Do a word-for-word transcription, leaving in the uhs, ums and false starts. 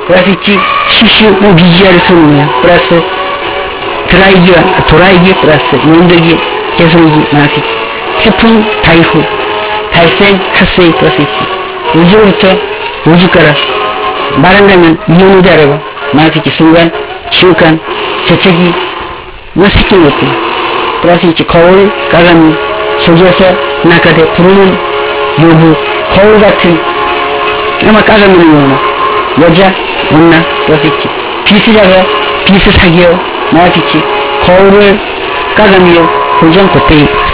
플러스 있지 시슈 우기지아를 쓰는 거야. 플러스 드라이기와 도라이기 플러스 연덕이 개성이기 플러스 있지. 태풍 다이후 달생 핫세이 플러스 있지. 우주로부터 우주가라 말한다면 이온우자라고 플러스 있지. 순간 시간 재채기 뭐 새끼는 것들 플러스 있지. 거울 가가미 속에서 나가대 부르는 요구 거울 같은 아마 까가미는 요나 여자 온나 플러스 있지. 비스자가 비스 사기요 플러스 있지. 거울을 까가미요 고정 곱빼기